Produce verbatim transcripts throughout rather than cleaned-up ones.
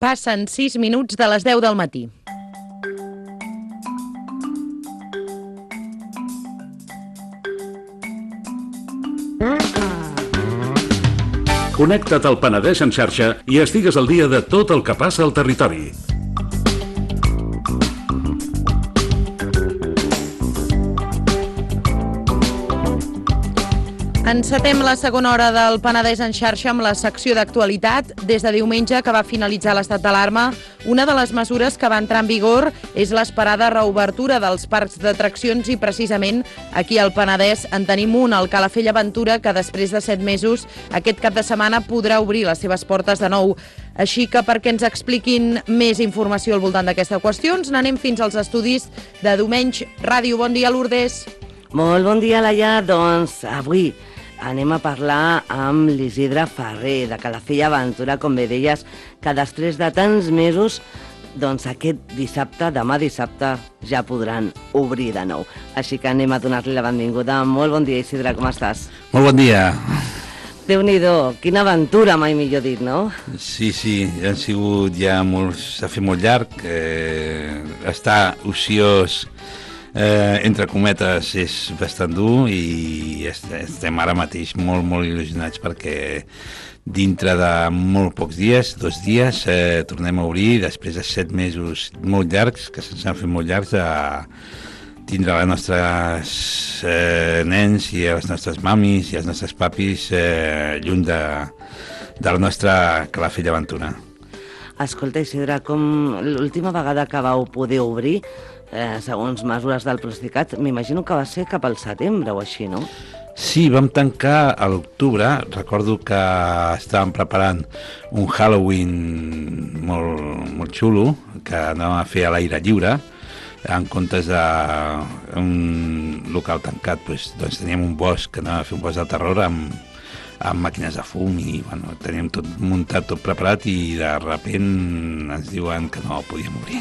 Passen sis minuts de les deu del matí. Connecta't al Penedès en xarxa i estigues al dia de tot el que passa al territori. Encetem la segona hora del Penedès en xarxa amb la secció d'actualitat. Des de diumenge, que va finalitzar l'estat d'alarma, una de les mesures que va entrar en vigor és l'esperada reobertura dels parcs d'atraccions i precisament aquí al Penedès en tenim un, el Calafell Aventura, que després de set mesos aquest cap de setmana podrà obrir les seves portes de nou. Així que perquè ens expliquin més informació al voltant d'aquesta qüestió, ens n'anem fins als estudis de Domenys Ràdio. Bon dia, Lourdes. Molt bon dia, Laia. Doncs avui anem a parlar amb l'Isidre Ferrer, de Calafell Aventura, com bé deies, que després de tants mesos, doncs aquest dissabte, demà dissabte, ja podran obrir de nou. Així que anem a donar-li la benvinguda. Molt bon dia, Isidre, com estàs? Molt bon dia. Déu-n'hi-do, quina aventura, mai millor dit, no? Sí, sí, han sigut ja molt... s'ha fet molt llarg, eh, està ociós, Eh, entre cometes, és bastant dur i estem ara mateix molt, molt il·lusionats perquè dintre de molt pocs dies, dos dies, eh, tornem a obrir després de set mesos molt llargs, que se'ns han fet molt llargs, a tindre els nostres eh, nens i els nostres mamis i els nostres papis eh, lluny de, de la nostra Calafell Aventura. Escolta, Isidre, com l'última vegada que vau poder obrir, Eh, segons mesures del Procicat, m'imagino que va ser cap al setembre o així, no? Sí, vam tancar a l'octubre. Recordo que estàvem preparant un Halloween molt, molt xulo, que anàvem a fer a l'aire lliure. En comptes d'un local tancat, doncs, doncs teníem un bosc, que anàvem a fer un bosc de terror amb, amb màquines de fum i bueno, teníem tot muntat, tot preparat i de sobte ens diuen que no podíem obrir.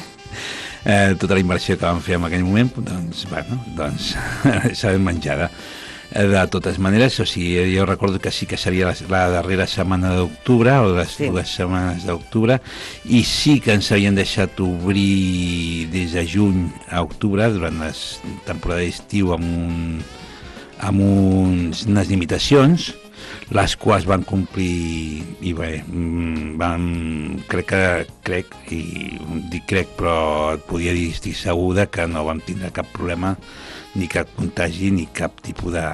Eh, tota la inversió que vam fer en aquell moment, doncs, bueno, doncs s'ha ben menjada. Eh, de totes maneres, o sigui, jo recordo que sí que seria la, la darrera setmana d'octubre, o les sí. dues setmanes d'octubre, i sí que ens havien deixat obrir des de juny a octubre, durant la temporada d'estiu, amb, un, amb uns, unes limitacions, les quals van complir i bé, van, crec que crec, i dic crec, però et podia dir, estic segura que no vam tindre cap problema, ni cap contagi, ni cap tipus de,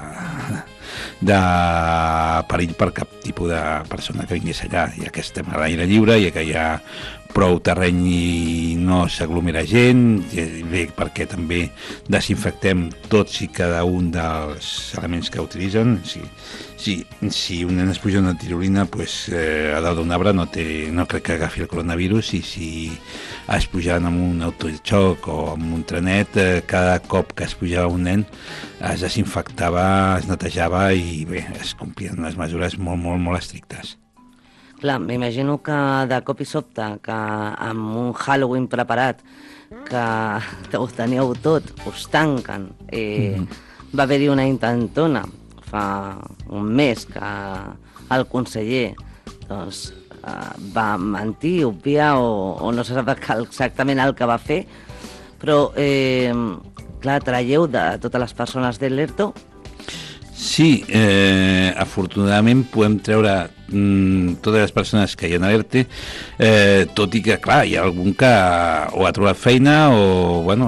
de perill per cap tipus de persona que vingués allà, ja que estem a l'aire lliure, ja que hi ha prou terreny i no s'aglomera gent, bé, perquè també desinfectem tots i cada un dels elements que utilitzen. Si, si, si un nen es puja una tirolina, pues, eh, a dalt d'un arbre no, té, no crec que agafi el coronavirus, i si es pujaven amb un autoxoc o amb un trenet, eh, cada cop que es pujava un nen es desinfectava, es netejava i bé, es complien les mesures molt, molt, molt estrictes. Clar, m'imagino que de cop i sobte, que amb un Halloween preparat, que ho teníeu tot, us tanquen. Eh, mm-hmm. Va haver-hi una intentona fa un mes que el conseller doncs, eh, va mentir, obviar o, o no se sap exactament el que va fer, però eh, clar, traieu de totes les persones de l'ERTO. Sí, eh, afortunadament podem treure mm, totes les persones que hi ha a l'ERTE, eh, tot i que, clar, hi ha algun que o ha trobat feina o, bueno,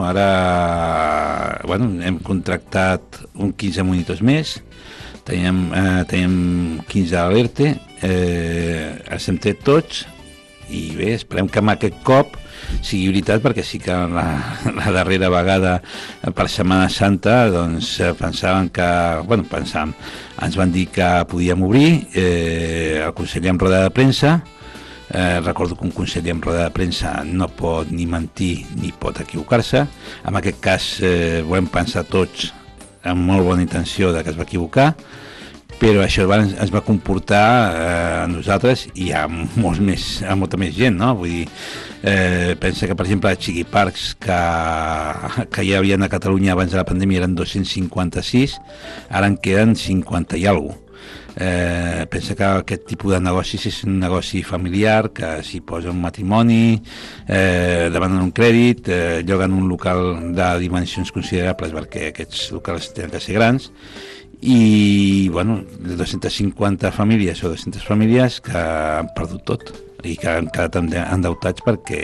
ara bueno, hem contractat un quinze monitors més, teníem, eh, teníem quinze a l'ERTE, eh, els hem tret tots i bé, esperem que amb aquest cop sigui veritat, perquè sí que la, la darrera vegada per Setmana Santa doncs pensaven que, bueno, pensàvem, ens van dir que podíem obrir, eh, el conseller en roda de premsa, eh, recordo que un conseller en roda de premsa no pot ni mentir ni pot equivocar-se, en aquest cas eh, volem pensar tots amb molt bona intenció de que es va equivocar, però això es va comportar eh, a nosaltres i a, molts més, a molta més gent, no? Vull dir, eh, pensa que, per exemple, els Chiqui Parks que, que hi havia a Catalunya abans de la pandèmia eren dos-cents cinquanta-sis, ara en queden cinquanta i alguna cosa. Eh, pensa que aquest tipus de negocis és un negoci familiar, que s'hi posa un matrimoni, eh, demanen un crèdit, eh, lloguen un local de dimensions considerables perquè aquests locals tenen que ser grans, i bueno, dos-centes cinquanta famílies o dues-centes famílies que han perdut tot i que han quedat endeutats perquè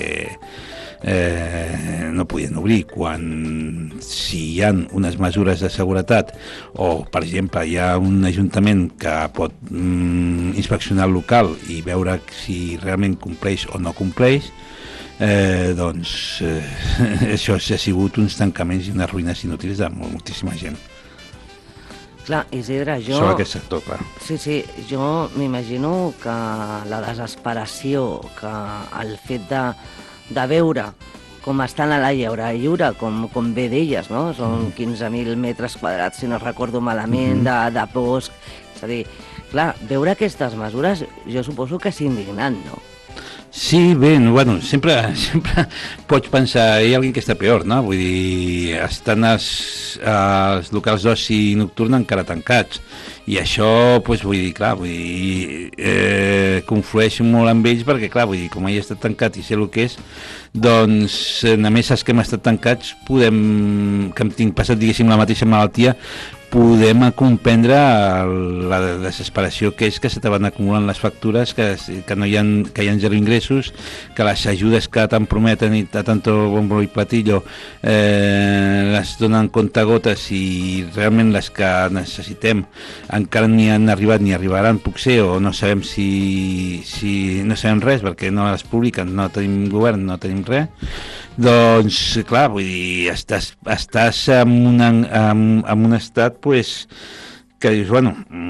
eh, no podien obrir, quan si hi ha unes mesures de seguretat o, per exemple, hi ha un ajuntament que pot mm, inspeccionar el local i veure si realment compleix o no compleix, eh, doncs eh, això ha sigut uns tancaments i unes ruïnes inútils de moltíssima gent. Clar, Isidre, jo... Sobre aquest sector, clar. Sí, sí, jo m'imagino que la desesperació, que el fet de, de veure com estan a la lleure lliure, com, com bé d'elles, no? Són quinze mil metres quadrats, si no recordo malament, de, de bosc. És a dir, clar, veure aquestes mesures, jo suposo que és indignant, no? Sí, bé, bueno, sempre, sempre pots pensar, hi ha algú que està peor, no? Vull dir, estan els, els locals d'oci nocturn encara tancats, i això, doncs, vull dir, clar, vull dir, eh, conflueix molt amb ells, perquè, clar, vull dir, com ell ha estat tancat i sé el que és, doncs, només els que hem estat tancats podem, que hem tinc passat, diguéssim, la mateixa malaltia, podem comprendre la desesperació que és que se te van acumulant les factures, que, que, no hi ha, que hi ha zero ingressos, que les ajudes que te'n prometen i a tanto bombo i platillo eh, les donen comptagotes i realment les que necessitem encara ni han arribat ni arribaran, potser, o no sabem si, si no sabem res perquè no les publiquen, no tenim govern, no tenim res. Doncs, clar, vull dir, estàs, estàs en, una, en, en un estat pues, que dius, bueno,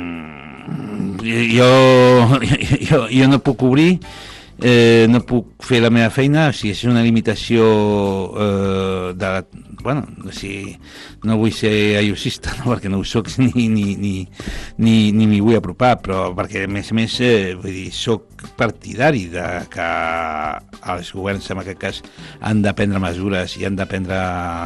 jo, jo, jo no puc obrir, eh, no puc fer la meva feina, o sigui, és una limitació eh, de... Bueno, o sigui, no vull ser iosista, no, perquè no ho soc ni, ni, ni, ni, ni m'hi vull apropar, però perquè, a més a més, eh, vull dir, soc partidari de que els governs, en aquest cas, han de prendre mesures i han de prendre...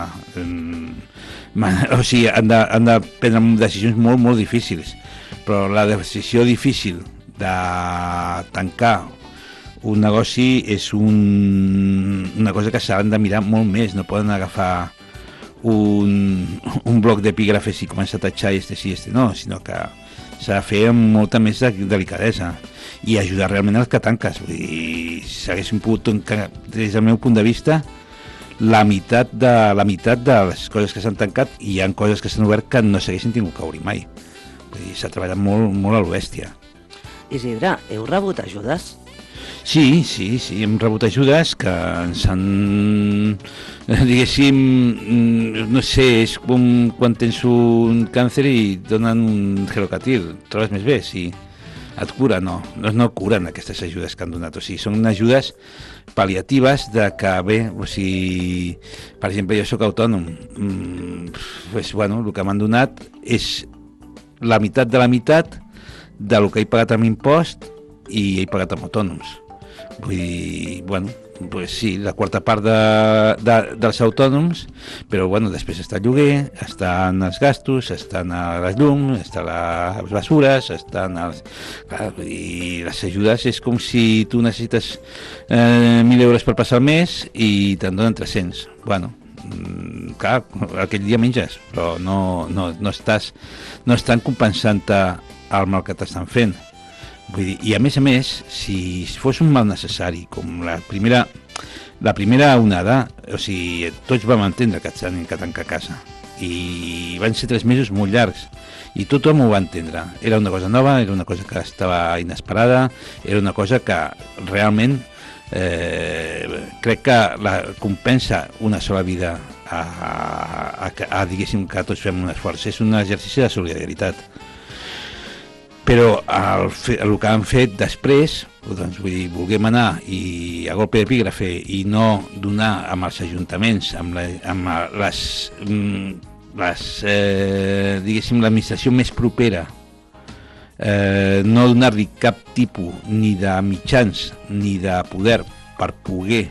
Eh, o sigui, han de, han de prendre decisions molt, molt difícils, però la decisió difícil de tancar un negoci és un, una cosa que s'han de mirar molt més, no poden agafar un, un bloc d'epígrafes i començar a tatxar este sí, este no, sinó que s'ha de fer amb molta més delicadesa i ajudar realment els que tanques. Vull dir, si haguéssim pogut tancar, des del meu punt de vista, la meitat de, la meitat de les coses que s'han tancat, i hi ha coses que s'han obert que no s'haguessin tingut que obrir mai. Vull dir, s'ha treballat molt, molt a l'obèstia. Isidre, heu rebut ajudes? Sí, sí, sí, hem rebut ajudes que ens han, diguéssim, no sé, és com quan tens un càncer i et donen un gelocatil, et trobes més bé, sí, et cura, no, no, no curen aquestes ajudes que han donat, o sigui, són ajudes pal·liatives de que, bé, o sigui, per exemple, jo soc autònom, pues, bueno, el que m'han donat és la meitat de la meitat del que he pagat amb impost i he pagat amb autònoms. Vull dir, bueno, pues sí, la quarta part de, de, dels autònoms, però bueno, després està el lloguer, estan els gastos, estan les llums, estan les basures, estan els... Clar, vull dir, les ajudes és com si tu necessites eh, mil euros per passar el mes i te'n donen tres-cents. Bueno, clar, aquell dia menges, però no, no, no estàs, no estan compensant-te el mal que t'estan fent. Vull dir, i a més a més, si fos un mal necessari, com la primera, la primera onada, o sigui, tots vam entendre que s'han de tancar a casa, i van ser tres mesos molt llargs, i tothom ho va entendre. Era una cosa nova, era una cosa que estava inesperada, era una cosa que realment eh, crec que la compensa una sola vida a, a, a, a, diguéssim, que tots fem un esforç. És un exercici de solidaritat. Però el, el que han fet després, doncs, vull dir, volguem anar i a golpe d'epígrafe i no donar amb els ajuntaments, amb, la, amb les, les eh, diguéssim, l'administració més propera, eh, no donar-li cap tipus ni de mitjans ni de poder per poder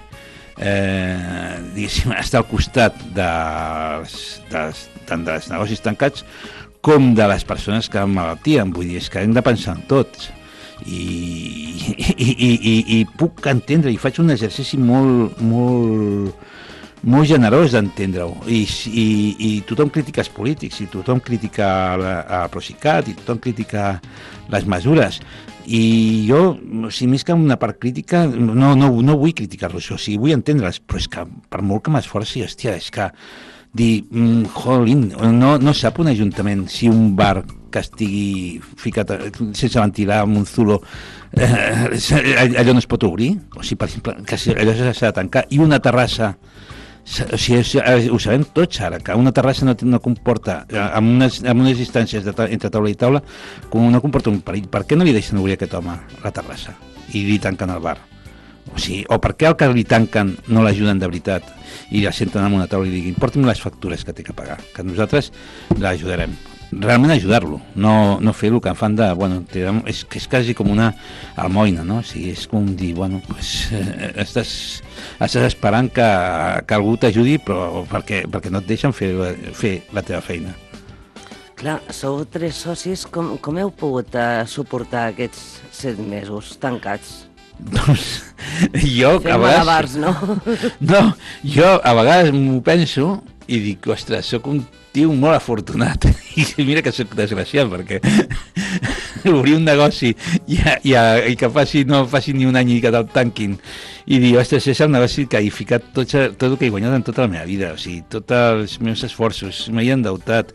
eh, diguéssim, estar al costat dels, dels, tant dels negocis tancats com de les persones que emmalaltien, vull dir, és que hem de pensar en tots. I, i, i, i, i puc entendre, i faig un exercici molt, molt, molt generós d'entendre-ho, I, i, i tothom critica els polítics, i tothom critica a Procicat, i tothom critica les mesures, i jo, o sigui, més que una part crítica, no, no, no vull criticar-los, o sigui, vull entendre'ls, però és que per molt que m'esforci, hòstia, és que dir, mm, jolín, no, no sap un ajuntament si un bar que estigui ficat sense ventilar amb un zulo, eh, allò no es pot obrir, o sigui, per exemple, que allò s'ha de tancar, i una terrassa, o sigui, ho sabem tots ara, que una terrassa no, no comporta, amb unes, amb unes distàncies de, entre taula i taula, com no comporta un perill. Per què no li deixen obrir aquest home la terrassa i li tanquen el bar? O sigui, o per què el que li tanquen no l'ajuden de veritat i la senten en una taula i diguin porti'm les factures que té que pagar, que nosaltres l'ajudarem. Realment ajudar-lo, no, no fer el que fan de, bueno, és que és quasi com una almoina, no? O sigui, és com dir, bueno, pues, eh, estàs, estàs esperant que, que algú t'ajudi, però perquè, perquè no et deixen fer, fer la teva feina. Clar, sou tres socis, com, com heu pogut uh, suportar aquests set mesos tancats? Doncs jo Fem a vegades... malabars, no? No, jo a vegades m'ho penso i dic, ostres, sóc un tio molt afortunat i mira que sóc desgraciat perquè obrir un negoci i, i, i que faci, no faci ni un any i que te'l tanquin i dir, ostres, és el negoci que he ficat tot, tot el que he guanyat en tota la meva vida, o sigui, tots els meus esforços, m'he endeutat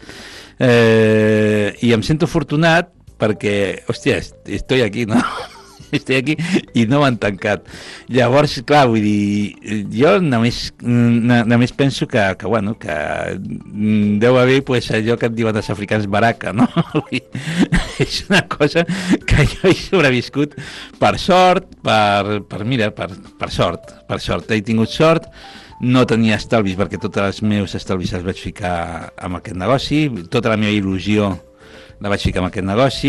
eh, i em sento afortunat perquè, hòstia, estoy aquí, no? Estic aquí i no m'han tancat. Llavors, clar, vull dir, jo només, només penso que, que, bueno, que deu haver pues, allò que et diuen els africans baraca, no? És una cosa que jo he sobreviscut per sort, per, per mira, per, per sort, per sort. He tingut sort, no tenia estalvis perquè tots els meus estalvis els vaig ficar en aquest negoci, tota la meva il·lusió la vaig ficar en aquest negoci,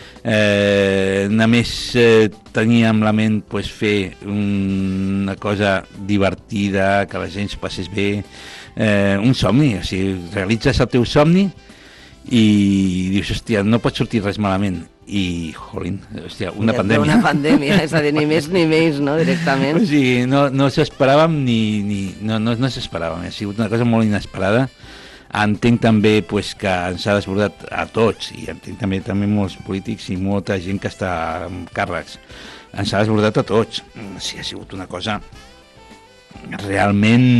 eh, només eh, tenia en la ment pues, fer una cosa divertida, que la gent s'ho passés bé, eh, un somni, o sigui, realitzes el teu somni i dius, hòstia, no pot sortir res malament. I, jolín, hòstia, una pandèmia. Una pandèmia, és a dir, ni més ni menys, no?, directament. O sigui, no, no s'esperàvem ni... ni no no, no s'esperàvem, ha sigut una cosa molt inesperada. Entenc també pues, que ens ha desbordat a tots i entenc també també molts polítics i molta gent que està en càrrecs. Ens ha desbordat a tots. Sí, ha sigut una cosa realment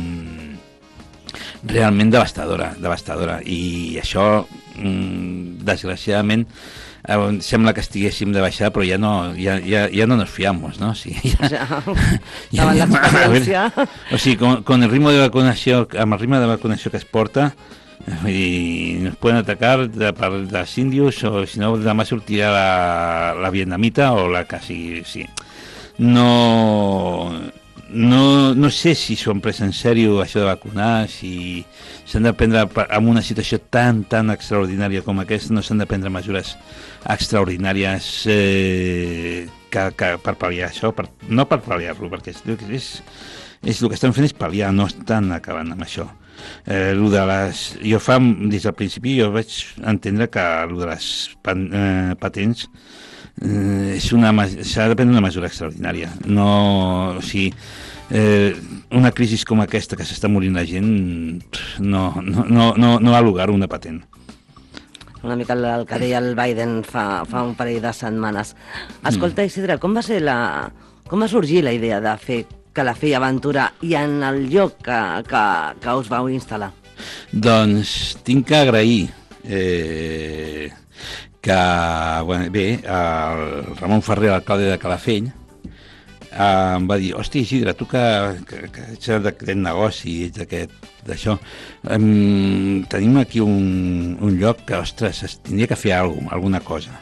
realment devastadora, devastadora. I això, desgraciadament, sembla que estiguéssim de baixada, però ja no, ja, ja, ja no nos fiamos, ¿no? Sí, ja, ja, ja, ja, l'experiència. O sigui, con, con el ritmo de vacunació, amb el ritme de vacunació que es porta, i nos pueden atacar de, per dels índios, o si no, demà sortirà la, la vietnamita o la que sigui, sí. No... No, no sé si s'ho han pres en sèrio això de vacunar, si s'han de prendre en una situació tan, tan extraordinària com aquesta, no s'han de prendre mesures extraordinàries eh, que, que per pal·liar això, per, no per pal·liar-lo, perquè és, és, és el que estan fent és pal·liar, no estan acabant amb això. Eh, lo de les, jo fa, des del principi jo vaig entendre que el de les pan, eh, patents eh, és una, s'ha de prendre una mesura extraordinària. No, o sigui, eh, una crisi com aquesta que s'està morint la gent no, no, no, no, no ha lugar una patent. Una mica el que deia el Biden fa, fa un parell de setmanes. Escolta, Isidre, com va ser la... com va sorgir la idea de fer Calafell i Aventura i en el lloc que, que, que us vau instal·lar? Doncs tinc que agrair eh, que, bueno, bé, el Ramon Ferrer, l'alcalde de Calafell, eh, em va dir, hòstia, Isidre, tu que, que, que ets d'aquest negoci, ets d'aquest, d'això, eh, tenim aquí un, un lloc que, ostres, es tindria que fer alguna, alguna cosa.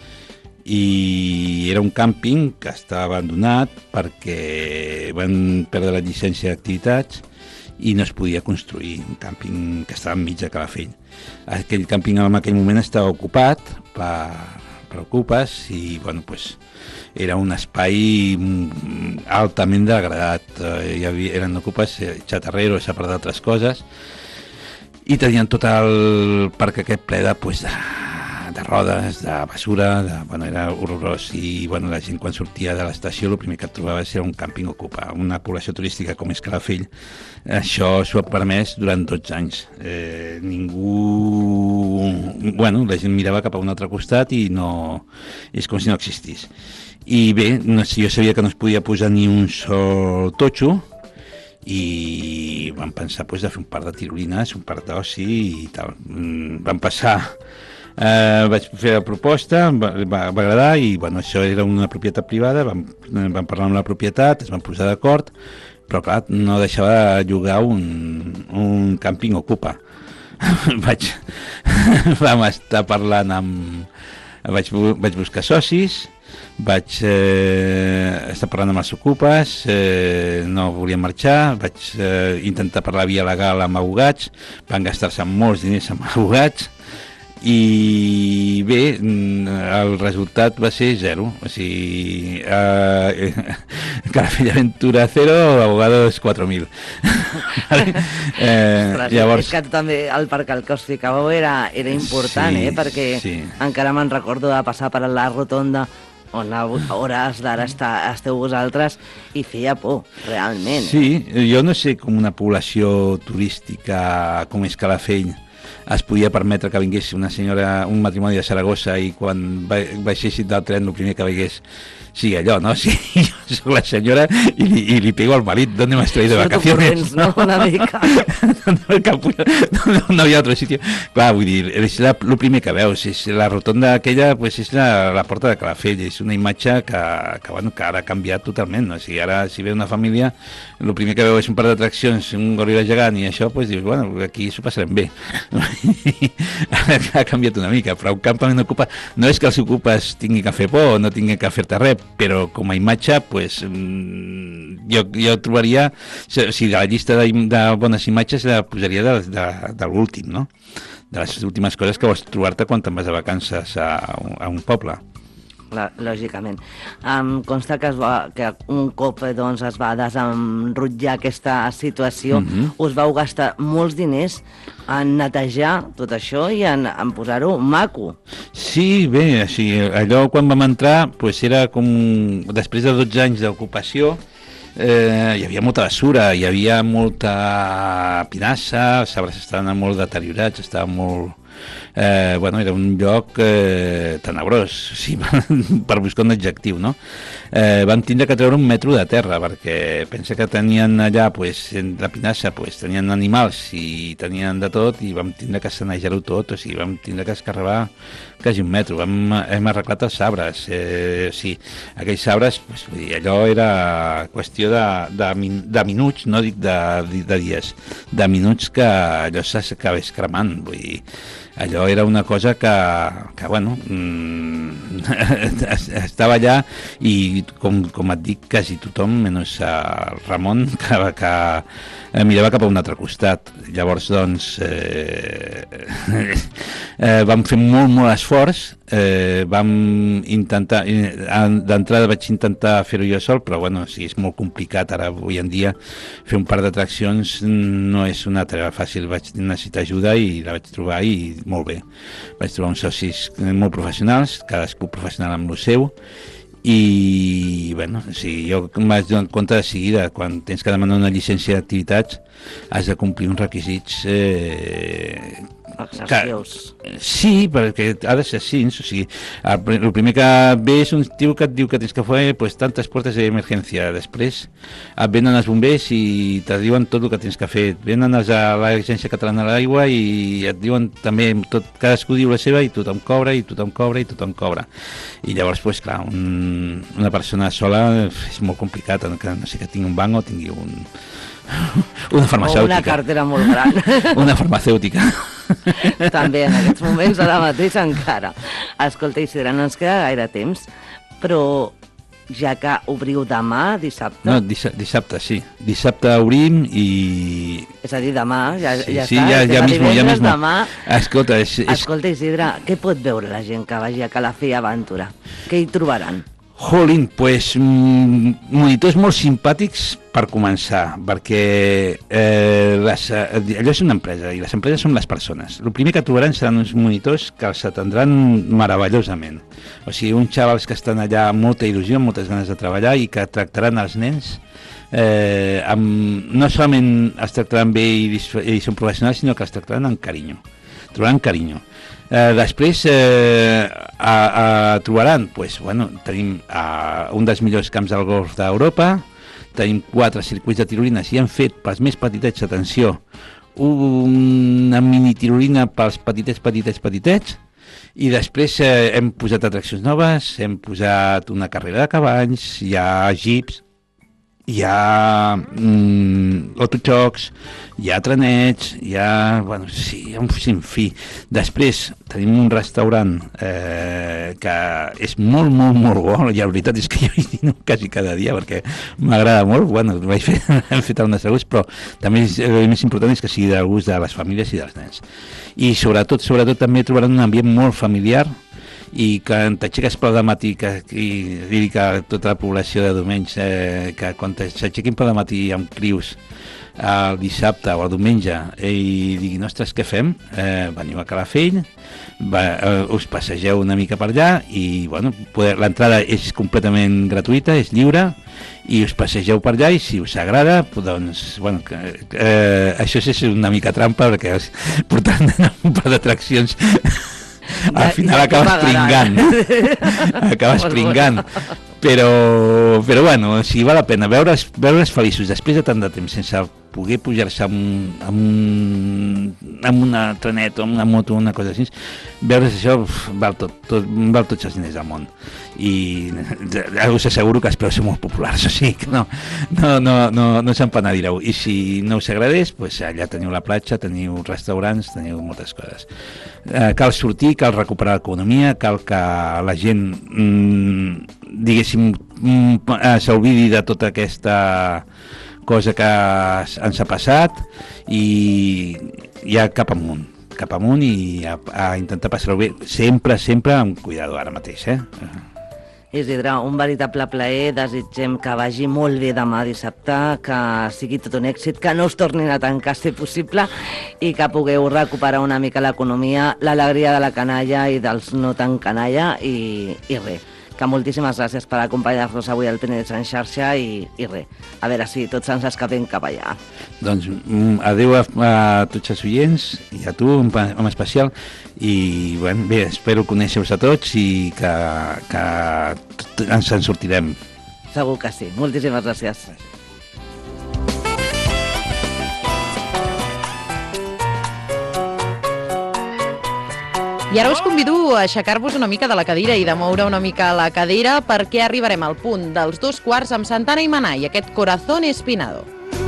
I era un càmping que estava abandonat perquè van perdre la llicència d'activitats i no es podia construir, un càmping que estava enmig de Calafell. Aquell càmping en aquell moment estava ocupat per, per ocupes i bueno, pues, era un espai altament degradat, hi havia, eren ocupes, xatarreros, a part d'altres coses, i tenien tot el parc aquest ple de, pues, de, de rodes, de basura, de, bueno, era horrorós, i bueno, la gent quan sortia de l'estació el primer que trobava era un càmping ocupa. Una població turística com és Calafell, això s'ho ha permès durant dotze anys. Eh, ningú... Bueno, la gent mirava cap a un altre costat i no... és com si no existís. I bé, no sé, jo sabia que no es podia posar ni un sol totxo, i vam pensar pues, de fer un par de tirolines, un par d'oci i tal. Vam passar, eh, vaig fer la proposta, va, va, va agradar, i bueno, això era una propietat privada, vam, vam parlar amb la propietat, es van posar d'acord, però clar, no deixava de llogar un, un càmping ocupa. vaig, vam estar parlant amb... Vaig, vaig buscar socis, vaig eh, estar parlant amb els ocupes, eh, no volien marxar, vaig eh, intentar parlar via legal amb abogats, van gastar-se molts diners amb abogats, i bé, el resultat va ser zero, o sigui, eh, Calafell Aventura cero, abogados quatre mil. eh, Ostres, llavors... És que també el parc al que us ficàveu era, era important, sí, eh? Perquè sí. encara me'n recordo de passar per la rotonda on a hores d'ara esteu vosaltres i feia por, realment. Sí, jo no sé com una població turística com és Calafell es podia permetre que vingués una senyora, un matrimoni de Saragossa, i quan baixessin del tren el primer que veiés sigui allò, no? Sí, jo soc la senyora i li, i li pego al marit, ¿dónde me has traído de vacaciones? No, una mica. no, no, no hi ha altre sitio. Clar, vull dir, és la, el primer que veus, és la rotonda aquella, pues és la, la porta de Calafell, és una imatge que, que, bueno, que ara ha canviat totalment, no? O sigui, ara si ve una família, el primer que veu és un parc d'atraccions, un goril·la gegant i això, pues dius, bueno, aquí s'ho passarem bé. ha canviat una mica, però un campament ocupa, no és que els ocupes tinguin que fer por o no tinguin que fer-te res, però com a imatge, pues, jo, jo trobaria, o sigui, de la llista de, de bones imatges la posaria de, de, de l'últim, no? De les últimes coses que vols trobar-te quan te'n vas de vacances a, a un poble. Lògicament. Em consta que, es va, que un cop doncs, es va desenrotllar aquesta situació, mm-hmm. us vau gastar molts diners en netejar tot això i en, en posar-ho maco. Sí, bé, o sigui, allò quan vam entrar pues, era com després de dotze anys d'ocupació, eh, hi havia molta basura, hi havia molta pinassa, els arbres estaven molt deteriorats, estaven molt... Eh, bueno, era un lloc eh, tenebrós, sí, per buscar un adjectiu, no? Eh, van tindre que treure un metro de terra, perquè pensa que tenien allà, pues, en la pinassa, pues, tenien animals i tenien de tot, i vam tindre que sanejar-ho tot, o sigui, vam tindre que escarregar quasi un metro, vam, hem arreglat els arbres, eh, sí, aquells arbres, pues, vull dir, allò era qüestió de, de, min, de minuts, no dic de, de dies, de minuts que allò s'acabés cremant, vull dir, allò era una cosa que, que bueno, mmm, estava allà i, com, com et dic, quasi tothom, menys el Ramon, que, que mirava cap a un altre costat. Llavors, doncs, eh, eh, vam fer molt, molt esforç, eh, vam intentar, d'entrada vaig intentar fer-ho jo sol, però, bueno, sí, és molt complicat ara, avui en dia, fer un par d'atraccions no és una tarea fàcil, vaig necessitar ajuda i la vaig trobar i molt bé. Vaig trobar uns socis molt professionals, cadascú professional amb el seu, i bueno, sí, jo em vaig donar compte de seguida, quan tens que demanar una llicència d'activitats has de complir uns requisits eh, exercius. Sí, perquè ha de ser així, o sigui, el, el primer que ve és un tio que et diu que tens que fer pues, tantes portes d'emergència, després et venen els bombers i te diuen tot el que tens que fer, venen els a l'Agència Catalana de l'Aigua i et diuen també, tot, cadascú diu la seva i tothom cobra i tothom cobra i tothom cobra, i llavors pues, clar, un, una persona sola és molt complicat, que no sé que tingui un banc o tingui un una farmacèutica. O una cartera molt gran. Una farmacèutica. També en aquests moments, ara mateix encara. Escolta, Isidre, no ens queda gaire temps, però ja que obriu demà, dissabte... No, dissabte, dissabte sí. Dissabte obrim i... És a dir, demà, ja, sí, ja sí, està. Ja, ja mismo, ja mismo. Demà... Escolta, és, és... Escolta, Isidre, què pot veure la gent que vagi a Calafell Aventura? Què hi trobaran? Jolín, pues, mm, monitors molt simpàtics per començar, perquè eh, les, eh, allò és una empresa i les empreses són les persones. El primer que trobaran seran uns monitors que els atendran meravellosament. O sigui, uns xavals que estan allà amb molta il·lusió, amb moltes ganes de treballar i que tractaran els nens eh, amb, no solament els tractaran bé i, i són professionals, sinó que els tractaran amb carinyo. Trobaran carinyo. Eh, després eh, a, a, trobaran, pues, bueno, tenim a, un dels millors camps del golf d'Europa, tenim quatre circuits de tirolines i han fet pels més petitets, atenció, una mini tirolina pels petitets, petitets, petitets, i després eh, hem posat atraccions noves, hem posat una carrera de cavalls, hi ha jeeps, hi ha mm, autojocs, hi ha trenets, hi ha, bueno, sí, hi ha un sinfí. Després tenim un restaurant eh, que és molt, molt, molt bo, i la veritat és que jo hi dino quasi cada dia perquè m'agrada molt, bueno, vaig fer, hem fet algunes de gust, però també és, el més important és que sigui de gust de les famílies i dels nens. I sobretot, sobretot també trobaran un ambient molt familiar i que t'aixeques pel dematí que, i dic a tota la població de Domenys eh, que quan s'aixequin pel dematí amb crius el dissabte o el diumenge i diguin, ostres, què fem? Eh, veniu a Calafell, va, eh, us passegeu una mica per allà i bueno, l'entrada és completament gratuïta, és lliure i us passegeu per allà i si us agrada doncs, bueno, eh, això és una mica trampa perquè portant un par d'atraccions al final acabes pringant acabes pringant però, però bueno, si val la pena veure's, veure's feliços després de tant de temps sense poder pujar-se amb, amb, amb una treneta o amb una moto o una cosa així, veure's això uf, val, tot, tot, val tots els diners del món i us asseguro que els preus són molt populars, o sigui que no, no, no, no, no se'n penedireu i si no us agradés, pues allà teniu la platja, teniu restaurants, teniu moltes coses. Eh, cal sortir, cal recuperar l'economia, cal que la gent mm, diguéssim mm, s'oblidi de tota aquesta cosa que ens ha passat i ja cap amunt, cap amunt i a, a intentar passar-ho bé, sempre, sempre amb cuidado ara mateix, eh? Isidre, un veritable plaer, desitgem que vagi molt bé demà dissabte, que sigui tot un èxit, que no us tornin a tancar si possible i que pugueu recuperar una mica l'economia, l'alegria de la canalla i dels no tan canalla i, i res. Que moltíssimes gràcies per acompanyar-nos avui al Penedès en xarxa i, i res, a veure si tots ens escapem cap allà. Doncs adeu a, a tots els oients i a tu en, en especial i bueno, bé, espero conèixer-vos a tots i que, que ens en sortirem. Segur que sí, moltíssimes gràcies. I ara us convido a aixecar-vos una mica de la cadira i de moure una mica la cadira perquè arribarem al punt dels dos quarts amb Santana i Manà i aquest Corazón Espinado.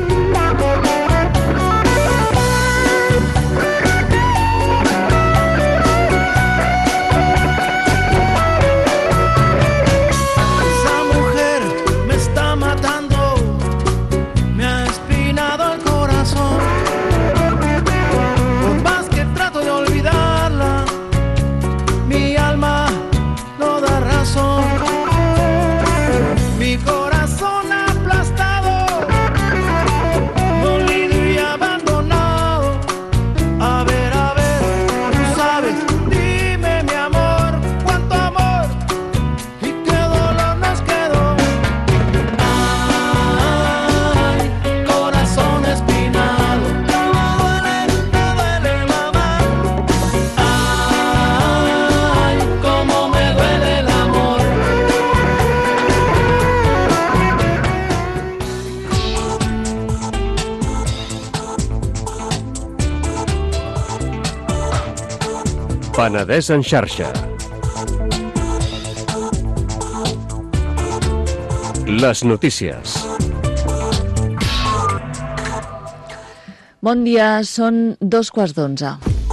Penedès en xarxa. Les notícies. Bon dia, són dos quarts d'onze.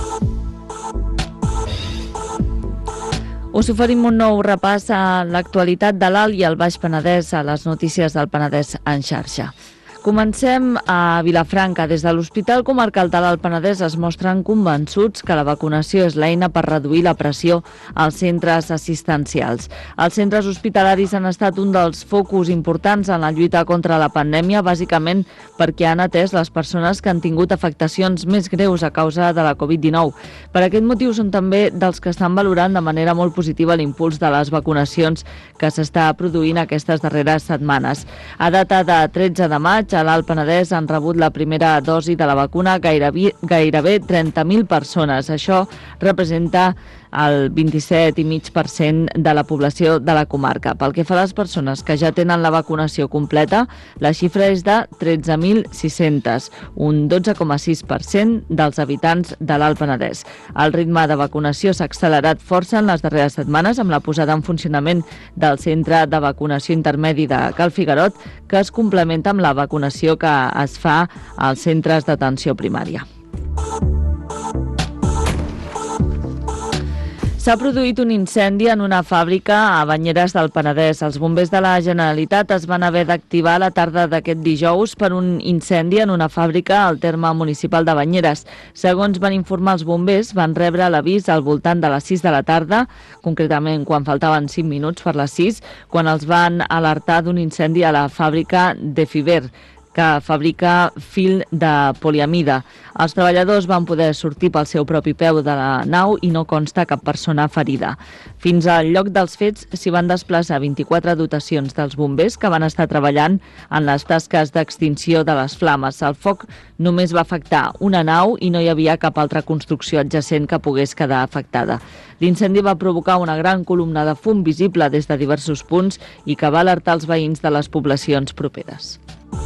Us oferim un nou repàs a l'actualitat de l'Alt i el Baix Penedès a les notícies del Penedès en xarxa. Comencem a Vilafranca. Des de l'Hospital Comarcal de l'Alt Penedès es mostren convençuts que la vacunació és l'eina per reduir la pressió als centres assistencials. Els centres hospitalaris han estat un dels focus importants en la lluita contra la pandèmia, bàsicament perquè han atès les persones que han tingut afectacions més greus a causa de la covid dinou. Per aquest motiu són també dels que estan valorant de manera molt positiva l'impuls de les vacunacions que s'està produint aquestes darreres setmanes. A data de tretze de maig, a l'Alt Penedès han rebut la primera dosi de la vacuna gairebé, gairebé trenta mil persones. Això representa el vint-i-set coma cinc per cent de la població de la comarca. Pel que fa a les persones que ja tenen la vacunació completa, la xifra és de tretze mil sis-centes, un dotze coma sis per cent dels habitants de l'Alt Penedès. El ritme de vacunació s'ha accelerat força en les darreres setmanes amb la posada en funcionament del centre de vacunació intermedi de Cal Figuerot, que es complementa amb la vacunació que es fa als centres d'atenció primària. S'ha produït un incendi en una fàbrica a Banyeres del Penedès. Els bombers de la Generalitat es van haver d'activar la tarda d'aquest dijous per un incendi en una fàbrica al terme municipal de Banyeres. Segons van informar els bombers, van rebre l'avís al voltant de les sis de la tarda, concretament quan faltaven cinc minuts per les sis, quan els van alertar d'un incendi a la fàbrica de Fiber, que fabrica fil de poliamida. Els treballadors van poder sortir pel seu propi peu de la nau i no consta cap persona ferida. Fins al lloc dels fets s'hi van desplaçar vint-i-quatre dotacions dels bombers que van estar treballant en les tasques d'extinció de les flames. El foc només va afectar una nau i no hi havia cap altra construcció adjacent que pogués quedar afectada. L'incendi va provocar una gran columna de fum visible des de diversos punts i que va alertar els veïns de les poblacions properes.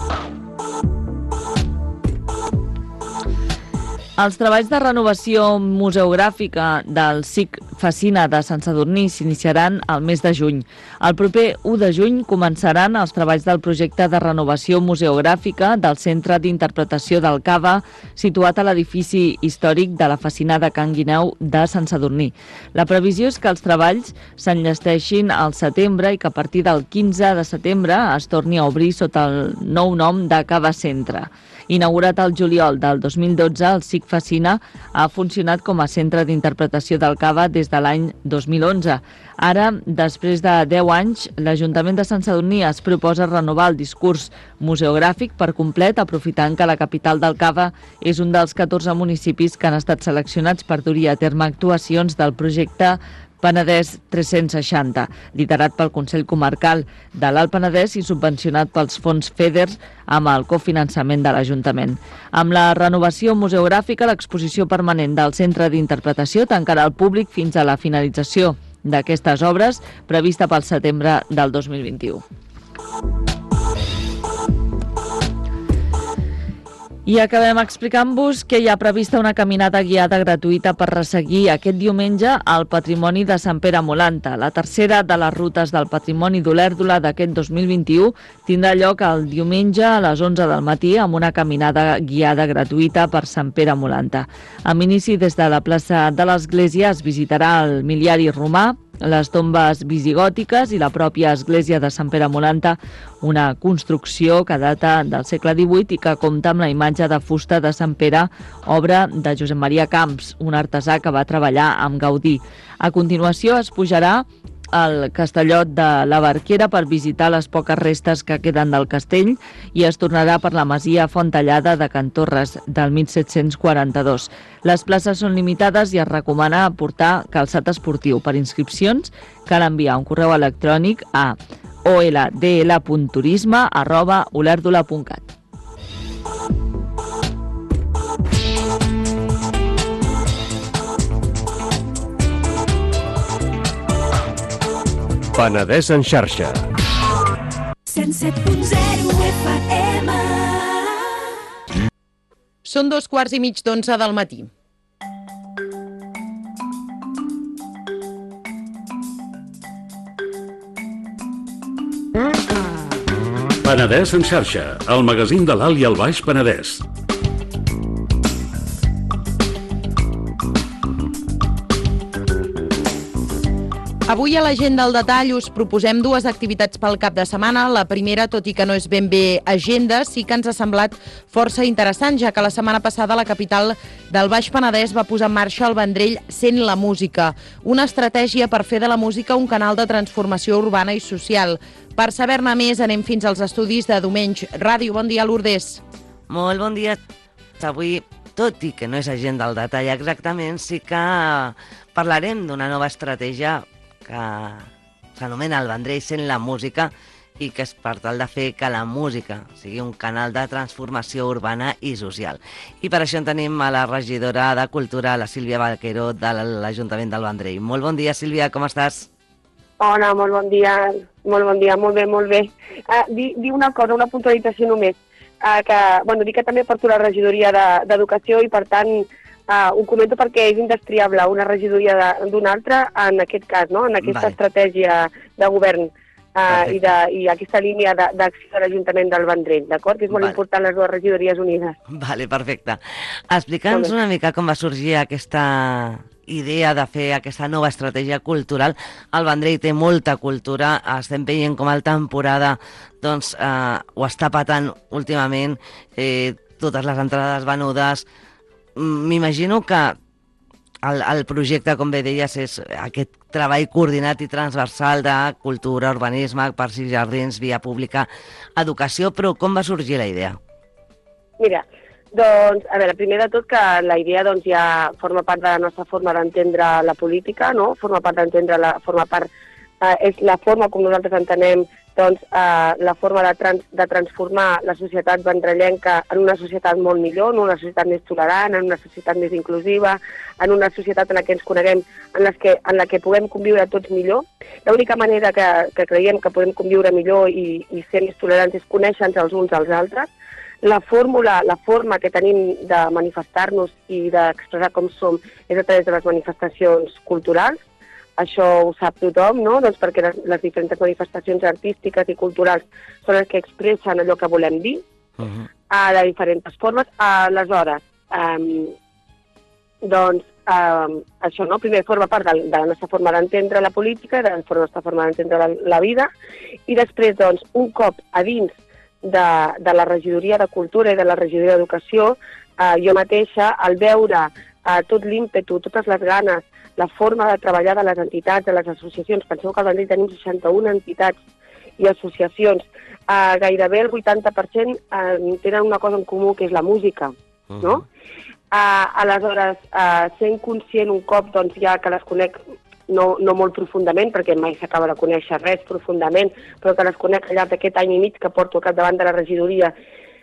Els treballs de renovació museogràfica del C I C Fascina de Sant Sadurní s'iniciaran al mes de juny. El proper u de juny començaran els treballs del projecte de renovació museogràfica del Centre d'Interpretació del Cava, situat a l'edifici històric de la Fascina de Can Guineu de Sant Sadurní. La previsió és que els treballs s'enllesteixin al setembre i que a partir del quinze de setembre es torni a obrir sota el nou nom de Cava Centre. Inaugurat el juliol del dos mil dotze, el C I C Fascina ha funcionat com a centre d'interpretació del Cava des de l'any dos mil onze. Ara, després de deu anys, l'Ajuntament de Sant Sadurní es proposa renovar el discurs museogràfic per complet, aprofitant que la capital del Cava és un dels catorze municipis que han estat seleccionats per dur a terme actuacions del projecte Penedès tres-cents seixanta, liderat pel Consell Comarcal de l'Alt Penedès i subvencionat pels fons FEDER amb el cofinançament de l'Ajuntament. Amb la renovació museogràfica, l'exposició permanent del Centre d'Interpretació tancarà al públic fins a la finalització d'aquestes obres, prevista pel setembre del dos mil vint-i-u. I acabem explicant-vos que hi ha prevista una caminata guiada gratuïta per resseguir aquest diumenge el patrimoni de Sant Pere Molanta. La tercera de les rutes del patrimoni d'Olèrdola d'aquest dos mil vint-i-u tindrà lloc el diumenge a les onze del matí amb una caminada guiada gratuïta per Sant Pere Molanta. Amb inici des de la plaça de l'Església es visitarà el miliari romà, les tombes visigòtiques i la pròpia església de Sant Pere Molanta, una construcció que data del segle divuit i que compta amb la imatge de fusta de Sant Pere, obra de Josep Maria Camps, un artesà que va treballar amb Gaudí. A continuació es pujarà al Castellot de la Barquera per visitar les poques restes que queden del castell i es tornarà per la masia Fontellada de Can Torres del mil set-cents quaranta-dos. Les places són limitades i es recomana portar calçat esportiu. Per inscripcions cal enviar un correu electrònic a oldl punt turisme arroba olèrdola punt cat. Penedès en xarxa. cent set punt zero F M. Són dos quarts i mig d'onze del matí. Penedès en xarxa, el magazín de l'Alt i el Baix Penedès. Avui a l'Agenda al Detall us proposem dues activitats pel cap de setmana. La primera, tot i que no és ben bé agenda, sí que ens ha semblat força interessant, ja que la setmana passada la capital del Baix Penedès va posar en marxa el Vendrell Sent la Música, una estratègia per fer de la música un canal de transformació urbana i social. Per saber-ne més anem fins als estudis de Domenys Ràdio. Bon dia, Lourdes. Molt bon dia. Avui, tot i que no és agenda al detall exactament, sí que parlarem d'una nova estratègia que s'anomena el Vendrell Sent la Música i que és per tal de fer que la música sigui un canal de transformació urbana i social. I per això en tenim a la regidora de Cultura, la Sílvia Vaquero, de l'Ajuntament del Vendrell. Molt bon dia, Sílvia, com estàs? Hola, molt bon dia, molt bon dia, molt bé, molt bé. Uh, di, di una cosa, una puntualització només, uh, que, bueno, dic que també porto la regidoria d'Educació de, i per tant Uh, ho comento perquè és indestriable una regidoria d'una altra en aquest cas, no? En aquesta vale. estratègia de govern uh, i, de, i aquesta línia d'acció de, de l'Ajuntament del Vendrell, d'acord? Que és molt vale. important les dues regidories unides. Vale, perfecte. Explica'ns una mica com va sorgir aquesta idea de fer aquesta nova estratègia cultural. El Vendrell té molta cultura, estem veient com a temporada doncs, eh, ho està patant últimament, eh, totes les entrades venudes. M'imagino que el, el projecte, com bé deies, és aquest treball coordinat i transversal de cultura, urbanisme, parcs i jardins, via pública, educació, però com va sorgir la idea? Mira, doncs, a veure, primer de tot que la idea doncs, ja forma part de la nostra forma d'entendre la política, no? Forma part d'entendre la forma part, eh, és la forma com nosaltres entenem doncs, eh, la forma de, trans, de transformar la societat vendrellenca en una societat molt millor, en una societat més tolerant, en una societat més inclusiva, en una societat en la que ens coneguem, en, les que, en la que puguem conviure tots millor. L'única manera que, que creiem que podem conviure millor i, i ser més tolerants és conèixer-nos els uns als altres. La fórmula, la forma que tenim de manifestar-nos i d'expressar com som és a través de les manifestacions culturals. Això ho sap tothom, no? Doncs perquè les, les diferents manifestacions artístiques i culturals són les que expressen allò que volem dir, uh-huh. uh, de diferents formes. Uh, aleshores, um, doncs, um, això no? Primer forma part de, de la nostra forma d'entendre la política, de la nostra forma d'entendre la, la vida, i després, doncs, un cop a dins de, de la regidoria de Cultura i de la regidoria d'Educació, uh, jo mateixa, al veure uh, tot l'ímpetu, totes les ganes, la forma de treballar de les entitats, de les associacions. Penseu que al Vendrell tenim seixanta-una entitats i associacions. Uh, gairebé el vuitanta per cent uh, tenen una cosa en comú, que és la música, uh-huh. no? Uh, aleshores, uh, sent conscient un cop, doncs ja que les conec no, no molt profundament, perquè mai s'acaba de conèixer res profundament, però que les conec al llarg d'aquest any i mig que porto al capdavant de la regidoria,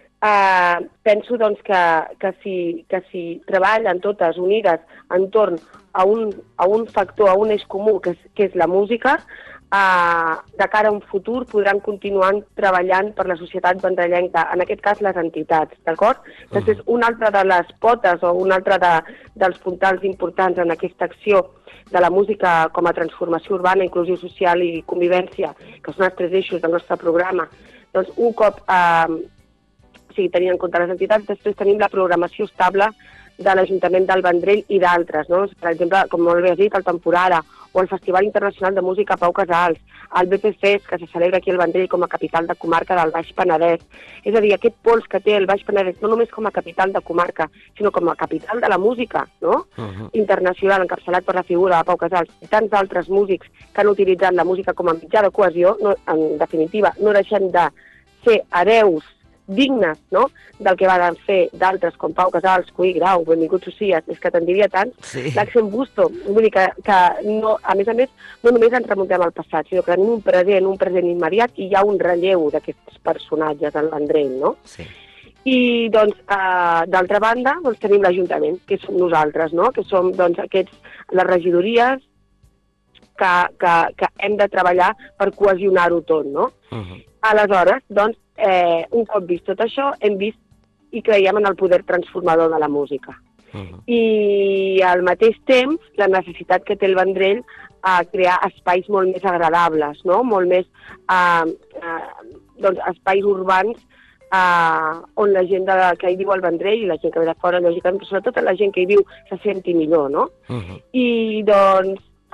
Uh, penso doncs, que, que, si, que si treballen totes unides entorn a un, a un factor, a un eix comú, que és, que és la música, uh, de cara a un futur podran continuar treballant per la societat vendrellenca, en aquest cas les entitats, d'acord? Uh-huh. Després, una altra de les potes o un altre de, dels puntals importants en aquesta acció de la música com a transformació urbana, inclusió social i convivència, que són els tres eixos del nostre programa, doncs un cop uh, sí, tenint en compte les entitats, després tenim la programació estable de l'Ajuntament del Vendrell i d'altres, no? Per exemple, com molt bé has dit, el Temporada, o el Festival Internacional de Música Pau Casals, el B P Fest, que se celebra aquí al Vendrell com a capital de comarca del Baix Penedès. És a dir, aquest pols que té el Baix Penedès, no només com a capital de comarca, sinó com a capital de la música, no? Uh-huh. Internacional, encapçalat per la figura de Pau Casals, i tants altres músics que han utilitzat la música com a mitjà de cohesió, no, en definitiva, no deixem de ser hereus dignes, no?, del que van fer d'altres com Pau Casals, Cuí, Grau, Benvinguts Socias, és que te'n diria tant, sí. l'Accent Busto, vull dir que, que no, a més a més, no només ens remuntem al passat, sinó que tenim un present, un present immediat, i hi ha un relleu d'aquests personatges al Vendrell, no? Sí. I, doncs, eh, d'altra banda, doncs, tenim l'Ajuntament, que som nosaltres, no?, que som, doncs, aquests, les regidories que, que, que hem de treballar per cohesionar-ho tot, no? Uh-huh. Aleshores, doncs, Eh, un cop vist tot això, hem vist i creiem en el poder transformador de la música. Uh-huh. I al mateix temps, la necessitat que té el Vendrell a crear espais molt més agradables, no? Molt més eh, eh, doncs, espais urbans eh, on la gent de, que hi viu al Vendrell i la gent que ve de fora, lògicament, però sobretot la gent que hi viu se senti millor, no? Uh-huh. I doncs,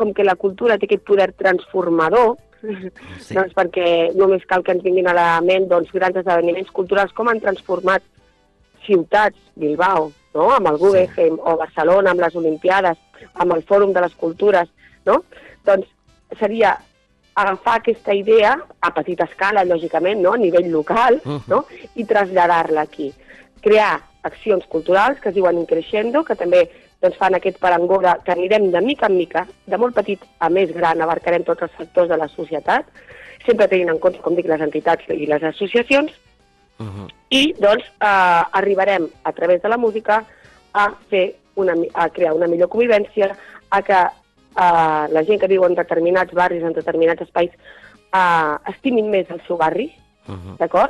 com que la cultura té aquest poder transformador, sí. doncs perquè només cal que ens vinguin a la ment doncs, grans esdeveniments culturals com han transformat ciutats, Bilbao, no? Amb el Guggenheim, sí. o Barcelona, amb les Olimpiades, amb el Fòrum de les Cultures, no? Doncs seria agafar aquesta idea, a petita escala, lògicament, no? A nivell local, uh -huh. no? I traslladar-la aquí. Crear accions culturals que es diuen Increscendo, que també doncs, fan aquest parangó de, que anirem de mica en mica, de molt petit a més gran, abarcarem tots els sectors de la societat, sempre tenint en compte, com dic, les entitats i les associacions, uh -huh. i doncs eh, arribarem a través de la música a fer una, a crear una millor convivència, a que eh, la gent que viu en determinats barris, en determinats espais, eh, estimin més el seu barri, uh -huh. d'acord?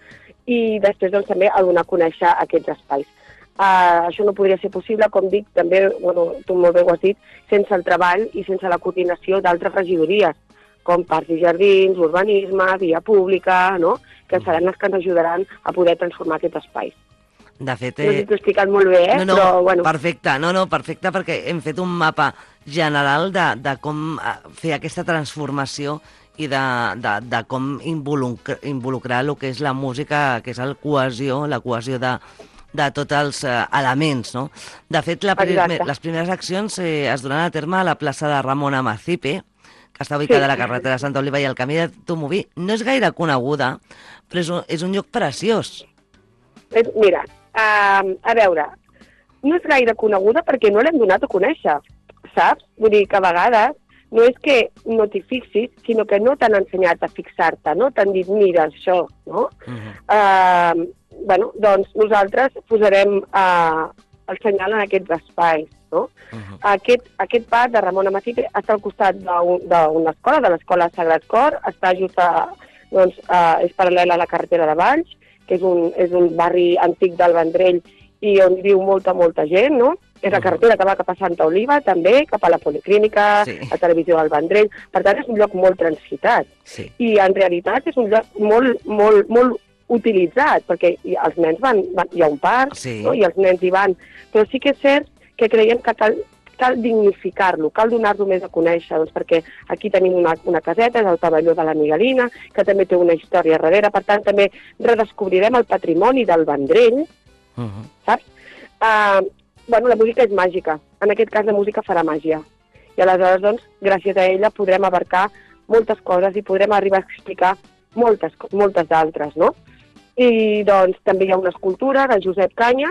I després doncs, també a donar a conèixer aquests espais. Uh, això no podria ser possible, com dic, també, bueno, tu molt bé ho has dit, sense el treball i sense la coordinació d'altres regidories, com Parcs i Jardins, Urbanisme, Via Pública, no? Que seran les que ens ajudaran a poder transformar aquests espais. De fet... Eh... No t'ho he explicat molt bé, eh? No, no, però, bueno. perfecte, no, no, perfecte, perquè hem fet un mapa general de, de com fer aquesta transformació i de, de, de com involucrar, involucrar el que és la música, que és el cohesió, la cohesió de, de tots els eh, elements, no? De fet, la primer, les primeres accions eh, es duran a terme a la plaça de Ramon Amacipe, que està ubicada sí. a la carretera de Santa Oliva i el camí de Tomoví. No és gaire coneguda, però és un, és un lloc preciós. Mira, uh, a veure, no és gaire coneguda perquè no l'hem donat a conèixer, saps? Vull dir que a vegades no és que no t'hi fixis, sinó que no t'han ensenyat a fixar-te, no? T'han dit, mira, això, no? Uh-huh. Uh, bueno, doncs nosaltres posarem uh, el senyal en aquests espais, no? Uh-huh. Aquest, aquest parc de Ramon Amacipe està al costat d'una escola, de l'escola Sagrat Cor, està just a, doncs, uh, és paral·lel a la carretera de Valls, que és un, és un barri antic del Vendrell i on viu molta, molta gent, no? És la carretera que va cap a Santa Oliva, també, cap a la Policlínica, sí. a Televisió del Vendrell. Per tant, és un lloc molt transitat. Sí. I, en realitat, és un lloc molt, molt, molt utilitzat, perquè els nens van... van hi ha un parc, sí. no? I els nens hi van. Però sí que és cert que creiem que cal, cal dignificar-lo, cal donar-lo més a conèixer, doncs, perquè aquí tenim una, una caseta, és el pavelló de la Miguelina, que també té una història darrere. Per tant, també redescobrirem el patrimoni del Vendrell, uh -huh. saps? Uh, Bueno, la música és màgica. En aquest cas, la música farà màgia. I aleshores, doncs, gràcies a ella podrem abarcar moltes coses i podrem arribar a explicar moltes, moltes d'altres, no? I, doncs, també hi ha una escultura de Josep Canya,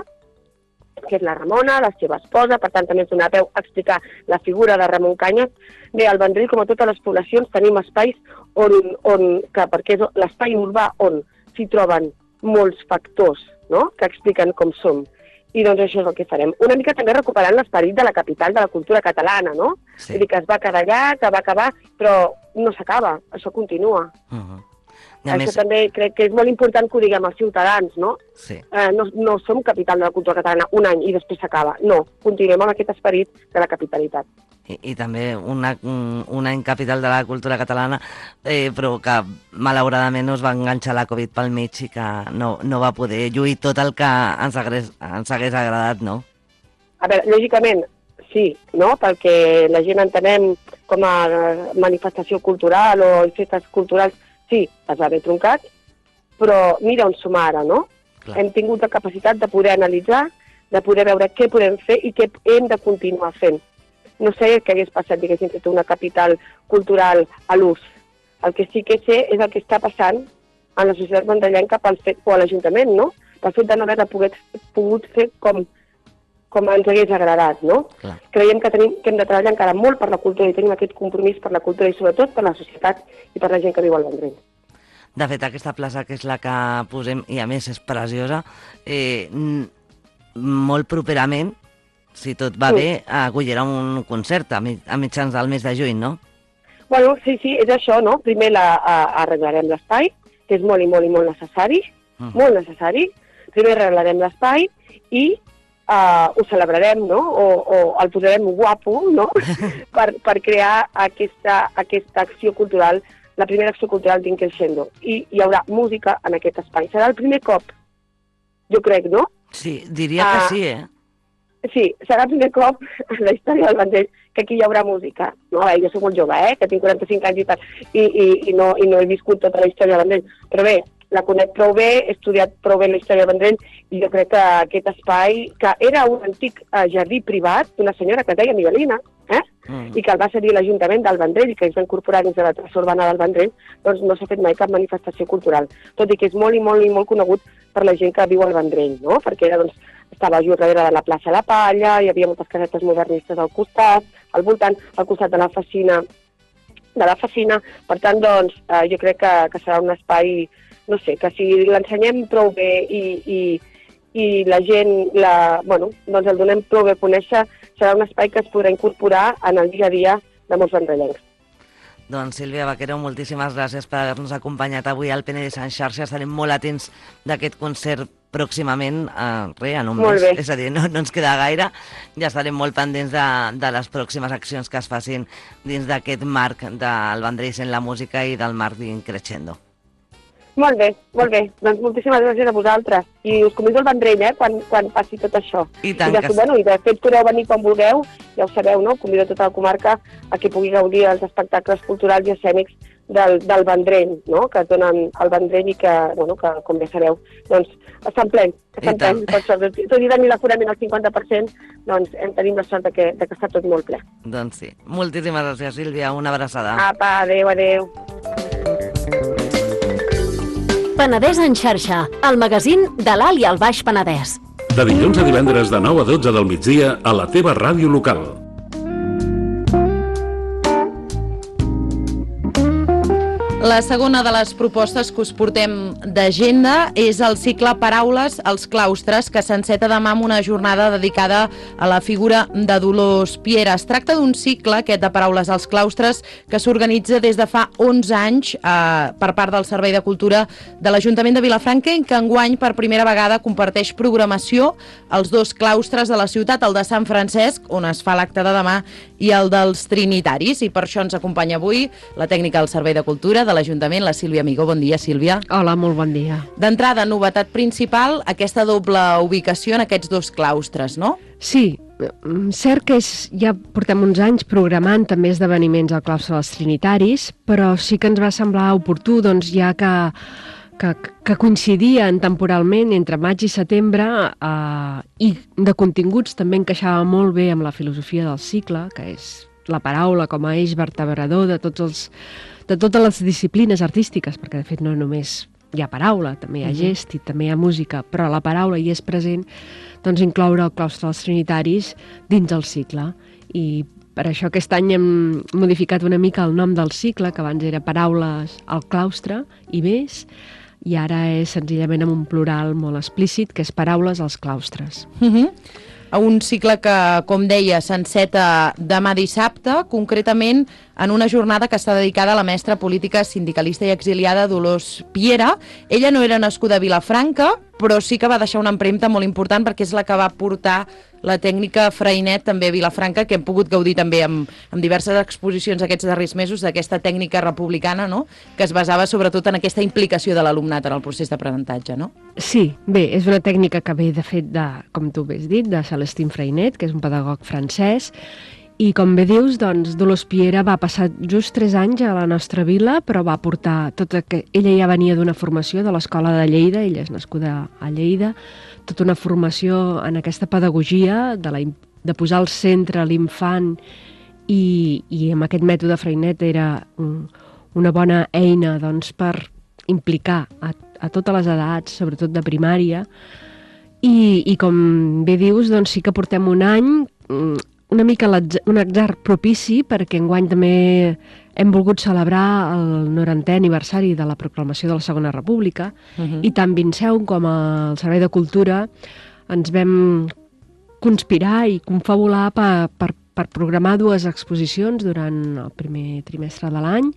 que és la Ramona, la seva esposa, per tant, també ens donarà peu a explicar la figura de Ramon Canyes. Bé, al Vendrell, com a totes les poblacions, tenim espais on, on que, perquè és l'espai urbà on s'hi troben molts factors, no?, que expliquen com som. I doncs això és el que farem. Una mica també recuperant l'esperit de la capital de la cultura catalana, no? Sí. Vull dir que es va quedar allà, que va acabar, però no s'acaba, això continua. Uh-huh. Això més... també crec que és molt important que ho diguem als ciutadans, no? Sí. Eh, no, no som capital de la cultura catalana un any i després s'acaba. No, continuem amb aquest esperit de la capitalitat. I, i també una, un, un any capital de la cultura catalana, eh, però que malauradament no es va enganxar la Covid pel mig i que no, no va poder lluir tot el que ens hagués, ens hagués agradat, no? A veure, lògicament, sí, no? Perquè la gent entenem com a manifestació cultural o festes culturals, sí, es va haver troncat, però mira on som ara, no? Clar. Hem tingut la capacitat de poder analitzar, de poder veure què podem fer i què hem de continuar fent. No sé què hagués passat, diguéssim, que té una capital cultural a l'ús. El que sí que sé és el que està passant en la societat vendrellenca pel fet, o a l'Ajuntament, no? Pel fet de no haver pogut, pogut fer com, com ens hagués agradat, no? Clar. Creiem que, tenim, que hem de treballar encara molt per la cultura i tenim aquest compromís per la cultura i sobretot per la societat i per la gent que viu al Vendrell. De fet, aquesta plaça, que és la que posem, i a més és preciosa, eh, molt properament, si tot va sí. bé, acollirà un concert a, mi, a mitjans del mes de juny, no? Bueno, sí, sí, és això, no? Primer la, a, arreglarem l'espai, que és molt i molt i molt necessari, uh -huh. molt necessari. Primer arreglarem l'espai i uh, ho celebrarem, no? O, o el posarem guapo, no? per, per crear aquesta, aquesta acció cultural, la primera acció cultural d'Increscendo. I hi haurà música en aquest espai. Serà el primer cop, jo crec, no? Sí, diria uh, que sí, eh? sí, serà el primer cop en la història del Vendrell que aquí hi haurà música. No? A veure, jo soc molt jove, eh? Que tinc quaranta-cinc anys i tal, i, i, i, no, i no he viscut tota la història del Vendrell. Però bé, la conec prou bé, he estudiat prou bé la història del Vendrell, i jo crec que aquest espai, que era un antic eh, jardí privat d'una senyora que es deia Miguelina, eh? Mm. i que el va cedir l'Ajuntament del Vendrell i que es va incorporar dins de la traça urbana del Vendrell, doncs no s'ha fet mai cap manifestació cultural, tot i que és molt i molt i molt conegut per la gent que viu al Vendrell, no? Perquè era, doncs, estava just darrere de la plaça La Palla, hi havia moltes casetes modernistes al costat, al voltant, al costat de la Facina, de la Facina. Per tant, doncs, eh, jo crec que, que serà un espai, no sé, que si l'ensenyem prou bé i, i, i la gent, la, bueno, doncs el donem prou bé a conèixer, serà un espai que es podrà incorporar en el dia a dia de molts vendrellencs. Doncs Sílvia Vaquero, moltíssimes gràcies per haver-nos acompanyat avui al Penedès en xarxa. Estarem molt atents d'aquest concert pròximament, eh, res, en un mes. És a dir, no, no ens queda gaire. Ja estarem molt pendents de, de les pròximes accions que es facin dins d'aquest marc del Vendrell en la música i del marc d'Increscendo. Molt bé, molt bé. Doncs moltíssimes gràcies a vosaltres. I us convido al Vendrell, eh, quan, quan passi tot això. I tant I de, que... bueno, I de fet podeu venir quan vulgueu, ja ho sabeu, no? Convido tota la comarca a que pugui gaudir dels espectacles culturals i escènics del, del Vendrell, no? Que es donen al Vendrell i que, bueno, que, com ja sabeu, doncs estan plens. Estan plens, per sort. Tot i tenir l'aforament al cinquanta per cent, doncs hem tenim la sort de que, de que està tot molt ple. Doncs sí. Moltíssimes gràcies, Sílvia. Una abraçada. Apa, adéu, adéu. Penedès en xarxa, el magazín de l'Alt i el Baix Penedès. De dilluns a divendres de nou a dotze del migdia a la teva ràdio local. La segona de les propostes que us portem d'agenda és el cicle Paraules als claustres, que s'enceta demà amb una jornada dedicada a la figura de Dolors Piera. Es tracta d'un cicle, aquest de Paraules als claustres, que s'organitza des de fa onze anys eh, per part del Servei de Cultura de l'Ajuntament de Vilafranca, i que enguany per primera vegada comparteix programació als dos claustres de la ciutat, el de Sant Francesc, on es fa l'acte de demà, i el dels Trinitaris. I per això ens acompanya avui la tècnica del Servei de Cultura de l'Ajuntament, la Sílvia Amigó. Bon dia, Sílvia. Hola, molt bon dia. D'entrada, novetat principal, aquesta doble ubicació en aquests dos claustres, no? Sí, cert que és, ja portem uns anys programant també esdeveniments al claustre dels Trinitaris, però sí que ens va semblar oportú, doncs, ja que, que, que coincidien temporalment entre maig i setembre, eh, i de continguts també encaixava molt bé amb la filosofia del cicle, que és la paraula com a eix vertebrador de tots els de totes les disciplines artístiques, perquè de fet no només hi ha paraula, també hi ha gest i també hi ha música, però la paraula hi és present, doncs incloure el claustre dels Trinitaris dins del cicle. I per això aquest any hem modificat una mica el nom del cicle, que abans era Paraules al claustre i més, i ara és senzillament amb un plural molt explícit, que és Paraules als claustres. Uh-huh. Un cicle que, com deia, s'enceta demà dissabte, concretament en una jornada que està dedicada a la mestra política, sindicalista i exiliada Dolors Piera. Ella no era nascuda a Vilafranca, però sí que va deixar una empremta molt important, perquè és la que va portar la tècnica Freinet també a Vilafranca, que hem pogut gaudir també amb, amb diverses exposicions aquests darrers mesos d'aquesta tècnica republicana, no? Que es basava sobretot en aquesta implicació de l'alumnat en el procés d'aprenentatge, no? Sí, bé, és una tècnica que ve de fet de, com tu bé has dit, de Celestin Freinet, que és un pedagog francès, i com bé dius, doncs, Dolors Piera va passar just tres anys a la nostra vila, però va portar tota que ella ja venia d'una formació de l'Escola de Lleida, ella és nascuda a Lleida, tota una formació en aquesta pedagogia de, la, de posar al centre l'infant, i, i amb aquest mètode Freinet era un, una bona eina, doncs, per implicar a, a totes les edats, sobretot de primària, i, i com bé dius, doncs sí que portem un any, una mica un atzar propici, perquè enguany també hem volgut celebrar el norantè aniversari de la proclamació de la Segona República, uh-huh. i tant Vinceu com el Servei de Cultura ens vam conspirar i confabular per, per, per programar dues exposicions durant el primer trimestre de l'any,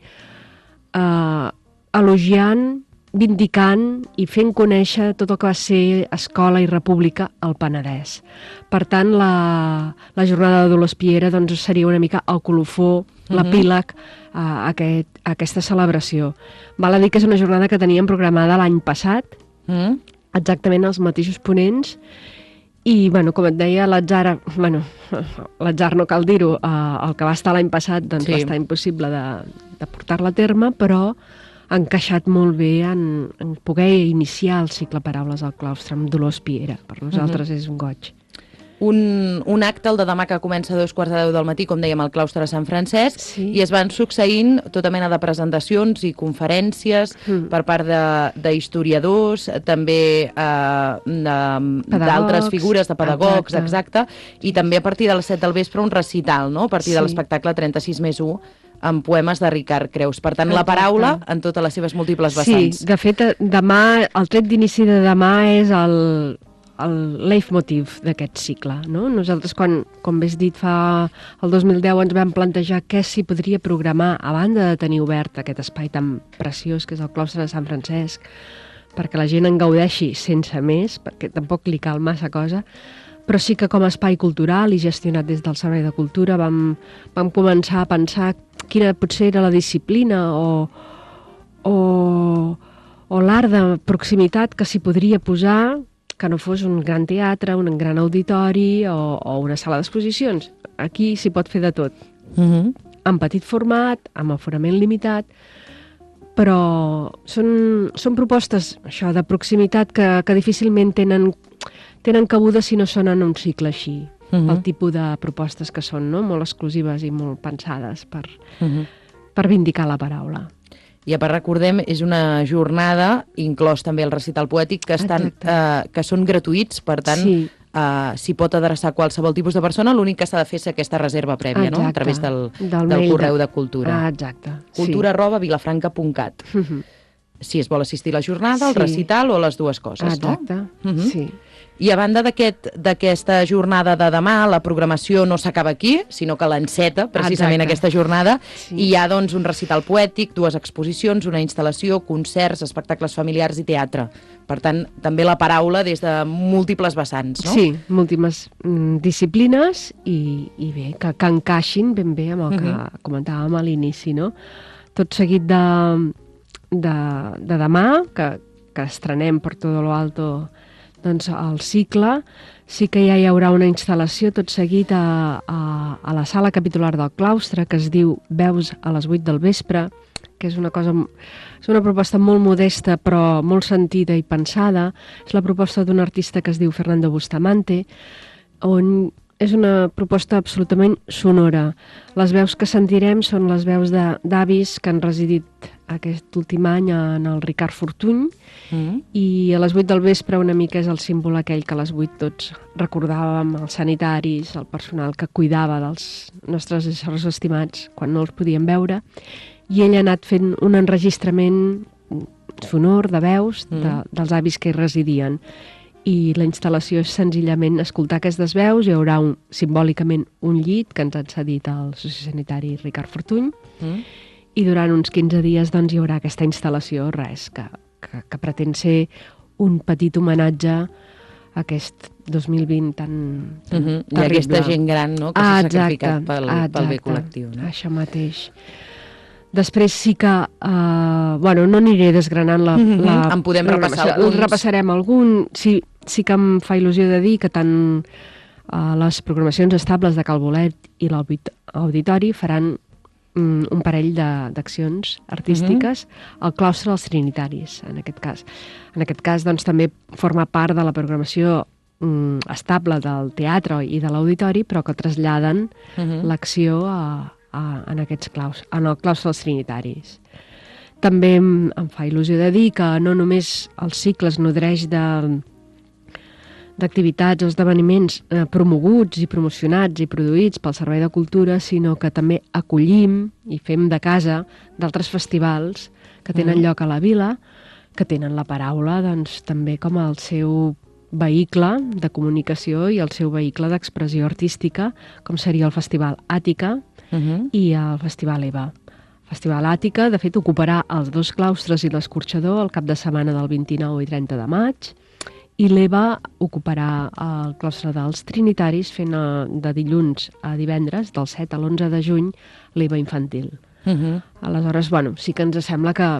eh, elogiant, vindicant i fent conèixer tot el que va ser Escola i República al Penedès. Per tant, la, la jornada de Dolors Piera doncs, seria una mica el colofó, uh-huh. l'epíleg a, aquest, a aquesta celebració. Val a dir que és una jornada que teníem programada l'any passat, uh-huh. exactament els mateixos ponents, I, bueno, com et deia, l'atzar, bueno, l'atzar no cal dir-ho, eh, el que va estar l'any passat doncs, Sí. va estar impossible de, de portar-la a terme, però ha encaixat molt bé en, en poder iniciar el cicle Paraules al claustre amb Dolors Piera. Per nosaltres és un goig. Un, un acte, el de demà, que comença a dos quarts de deu del matí, com dèiem, al claustre de Sant Francesc, Sí. i es van succeint tota mena de presentacions i conferències Mm. per part de- d'historiadors, també eh, de- d'altres figures, de pedagogs, exacte. exacte, i també a partir de les set del vespre un recital, no?, a partir de Sí. l'espectacle trenta-sis més u, amb poemes de Ricard Creus. Per tant, la Exacte. paraula en totes les seves múltiples vessants. Sí, de fet, eh, demà, el tret d'inici de demà és el, el leitmotiv d'aquest cicle. No? Nosaltres, quan, com bé has dit, fa el dos mil deu ens vam plantejar què s'hi podria programar a banda de tenir obert aquest espai tan preciós que és el claustre de Sant Francesc, perquè la gent en gaudeixi sense més, perquè tampoc li cal massa cosa, però sí que com a espai cultural i gestionat des del Servei de Cultura vam, vam començar a pensar quina potser era la disciplina o, o, o l'art de proximitat que s'hi podria posar, que no fos un gran teatre, un gran auditori o, o una sala d'exposicions. Aquí s'hi pot fer de tot. Mhm. En petit format, amb aforament limitat, però són, són propostes això de proximitat que, que difícilment tenen, tenen cabuda si no són en un cicle així. Mhm. El tipus de propostes que són, no? Molt exclusives i molt pensades per, Mhm. per vindicar la paraula. I a part, recordem, és una jornada, inclòs també el recital poètic, que, estan, eh, que són gratuïts, per tant, Sí. eh, s'hi pot adreçar qualsevol tipus de persona, l'únic que s'ha de fer és aquesta reserva prèvia, no?, a Exacte. través del, Del del, mail correu de- de Cultura. Ah, exacte, sí. Cultura arroba vilafranca punt cat. Mhm. Si es vol assistir a la jornada, al Sí. recital o les dues coses, Exacte, no? Mhm. sí. I a banda d'aquest- d'aquesta jornada de demà, la programació no s'acaba aquí, sinó que l'enceta precisament Exacte. aquesta jornada, Sí. i hi ha doncs un recital poètic, dues exposicions, una instal·lació, concerts, espectacles familiars i teatre. Per tant, també la paraula des de múltiples vessants, no? Sí, múltiples mm, disciplines i, i bé, que, que encaixin ben bé amb el que Mhm. comentàvem a l'inici, no? Tot seguit de, de, de demà, que, que estrenem per tot lo alto doncs, el cicle, sí que ja hi haurà una instal·lació tot seguit a, a, a la sala capitular del claustre, que es diu Veus a les vuit del vespre, que és una cosa, és una proposta molt modesta però molt sentida i pensada. És la proposta d'un artista que es diu Fernando Bustamante, on és una proposta absolutament sonora. Les veus que sentirem són les veus de- d'avis que han residit aquest últim any en el Ricard Fortuny, Mm. i a les vuit del vespre una mica és el símbol aquell que a les vuit tots recordàvem, els sanitaris, el personal que cuidava dels nostres éssers estimats quan no els podíem veure, i ell ha anat fent un enregistrament sonor de veus de, Mm. dels avis que hi residien. I la instal·lació és senzillament escoltar aquestes veus. Hi haurà un, simbòlicament un llit que ens ha cedit el soci sanitari Ricard Fortuny, Mm. i durant uns quinze dies doncs, hi haurà aquesta instal·lació, res, que, que, que pretén ser un petit homenatge a aquest dos mil vint tan, tan Mhm. I terrible. aquesta gent gran, no?, que Ah, s'ha sacrificat exacte, pel, pel bé exacte, col·lectiu, no? Això mateix. Després sí que, uh, bueno, no aniré desgranant la... Mhm. la En podem la repassar programació. alguns. Repassarem algun. Sí, sí que em fa il·lusió de dir que tant uh, les programacions estables de Cal Bolet i l'auditori faran um, un parell de- d'accions artístiques al claustre dels Trinitaris, en aquest cas. En aquest cas, doncs, també forma part de la programació um, estable del teatre i de l'auditori, però que traslladen Mhm. l'acció a, a, en aquests claus, en el claustre dels Trinitaris. També em, em fa il·lusió de dir que no només el cicle es nodreix de d'activitats o esdeveniments eh, promoguts i promocionats i produïts pel Servei de Cultura, sinó que també acollim i fem de casa d'altres festivals que tenen Mm. lloc a la vila, que tenen la paraula doncs, també com el seu vehicle de comunicació i el seu vehicle d'expressió artística, com seria el Festival Àtica Mhm. i el Festival Eva. El Festival Àtica, de fet, ocuparà els dos claustres i l'escorxador el cap de setmana del vint-i-nou i trenta de maig, i l'Eva ocuparà el claustre dels Trinitaris fent eh, de dilluns a divendres, del set a l'onze de juny, l'Eva infantil. Mhm. Aleshores, bueno, sí que ens sembla que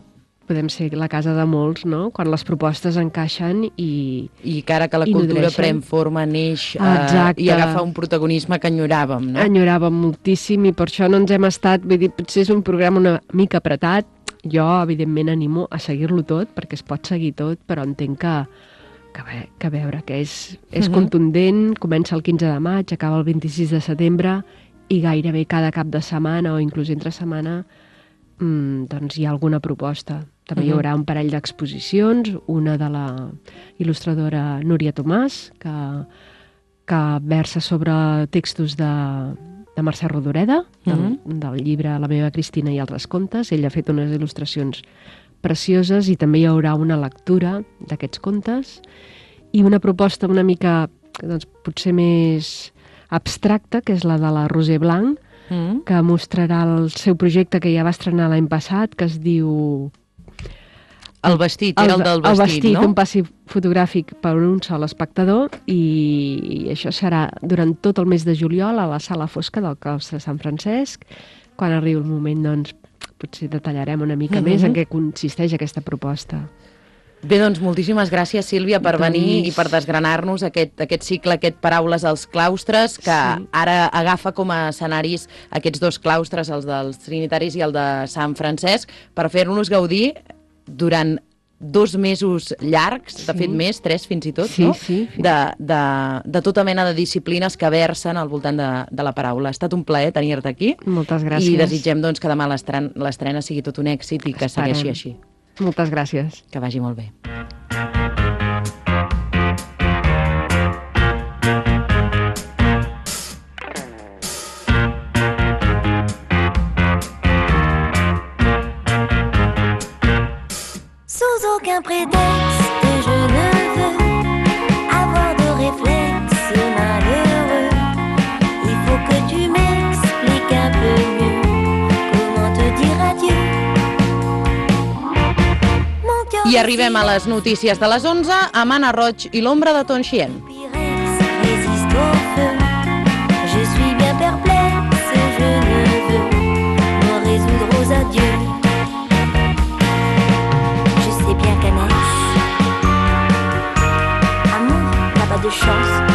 podem ser la casa de molts, no? Quan les propostes encaixen i I que ara que la i cultura nodreixen. pren forma, neix eh, Exacte. i agafa un protagonisme que enyoràvem, no? enyoràvem moltíssim i per això no ens hem estat... Vull dir, potser és un programa una mica apretat. Jo, evidentment, animo a seguir-lo tot, perquè es pot seguir tot, però entenc que, que, bé, que a veure, que és, és Mhm. contundent, comença el quinze de maig, acaba el vint-i-sis de setembre, i gairebé cada cap de setmana o inclús entre setmana mm, doncs hi ha alguna proposta. També hi Mhm. haurà un parell d'exposicions, una de la il·lustradora Núria Tomàs, que, que versa sobre textos de, de Mercè Rodoreda, del, Mhm. del llibre La meva Cristina i altres contes. Ella ha fet unes il·lustracions precioses i també hi haurà una lectura d'aquests contes i una proposta una mica, doncs, potser més abstracta, que és la de la Roser Blanc, Mm. que mostrarà el seu projecte que ja va estrenar l'any passat, que es diu... El vestit, era el del vestit, el vestit, no? un passi fotogràfic per un sol espectador, i això serà durant tot el mes de juliol a la Sala Fosca del Claustre Sant Francesc. Quan arribi el moment, doncs, potser detallarem una mica Mhm. més en què consisteix aquesta proposta. Bé, doncs moltíssimes gràcies, Sílvia, per Doncs- venir i per desgranar-nos aquest, aquest cicle, aquest Paraules als claustres, que Sí. ara agafa com a escenaris aquests dos claustres, els dels Trinitaris i el de Sant Francesc, per fer-nos gaudir durant dos mesos llargs, de Sí. fet més, tres fins i tot, Sí, no? sí. De, de, de tota mena de disciplines que versen al voltant de, de la paraula. Ha estat un plaer tenir-te aquí. Moltes gràcies. I desitgem doncs, que demà l'estren- l'estrena sigui tot un èxit i que Esperem. segueixi així. Moltes gràcies. Que vagi molt bé. Sans aucun prétexte, je ne veux avoir de réflexe malheureux. Il faut que tu m'expliques un peu mieux comment te dire adieu. Mon cœur I arribem a les notícies de les onze amb Anna Roig i l'ombra de Tonxien. Pyrex résiste au feu. Je suis bien perplexe, je ne veux me résoudre aux adieux. Je sais bien qu'Annès, amour n'a pas de chance.